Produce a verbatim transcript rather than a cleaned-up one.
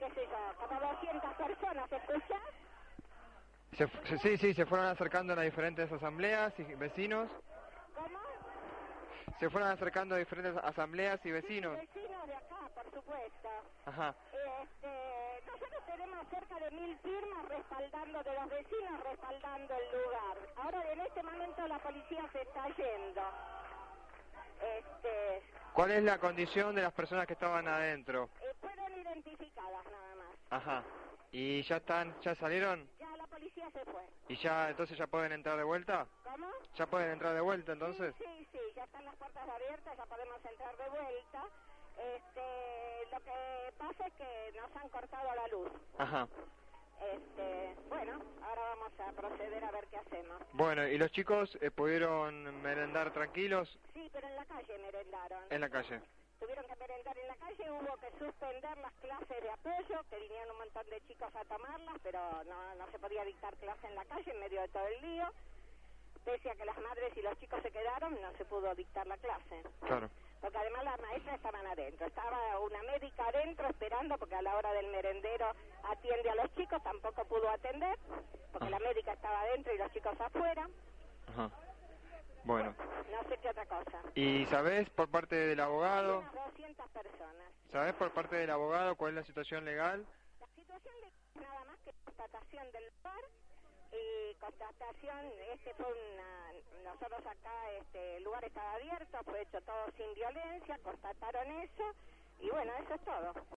qué sé yo, como doscientas personas, ¿escuchás? Se, se- sí, sí, se fueron acercando a las diferentes asambleas y vecinos. ¿Cómo? Se fueron acercando a diferentes asambleas y vecinos. Sí, vecinos de acá, por supuesto. Ajá. Este, nosotros tenemos cerca de mil firmas respaldando, de los vecinos respaldando el lugar. Ahora, en este momento, la policía se está yendo. Este, ¿Cuál es la condición de las personas que estaban adentro? eh, fueron identificadas nada más. Ajá. ¿Y ya están, ya salieron? Ya la policía se fue. ¿Y ya, entonces ya pueden entrar de vuelta? ¿Cómo? ¿Ya pueden entrar de vuelta entonces? Sí, sí, sí, ya están las puertas abiertas, ya podemos entrar de vuelta. Este, lo que pasa es que nos han cortado la luz. Ajá. Este, bueno, ahora vamos a proceder a ver qué hacemos. Bueno, ¿y los chicos eh, pudieron merendar tranquilos Sí, pero en la calle merendaron. en la calle? Tuvieron que merendar en la calle, hubo que suspender las clases de apoyo, que vinieron un montón de chicos a tomarlas, pero no, no se podía dictar clase en la calle en medio de todo el lío. Pese a que las madres y los chicos se quedaron, no se pudo dictar la clase. Claro. Porque además las maestras estaban adentro. Estaba una médica adentro esperando, porque a la hora del merendero atiende a los chicos, tampoco pudo atender, porque Ah. la médica estaba adentro y los chicos afuera. Ajá. Bueno. No sé qué otra cosa. ¿Y sabés por parte del abogado? Unas doscientas personas. ¿Sabés por parte del abogado cuál es la situación legal? La situación de nada más que constatación del lugar y constatación, este fue una, nosotros acá, este, el lugar estaba abierto, fue hecho todo sin violencia, constataron eso y bueno, eso es todo.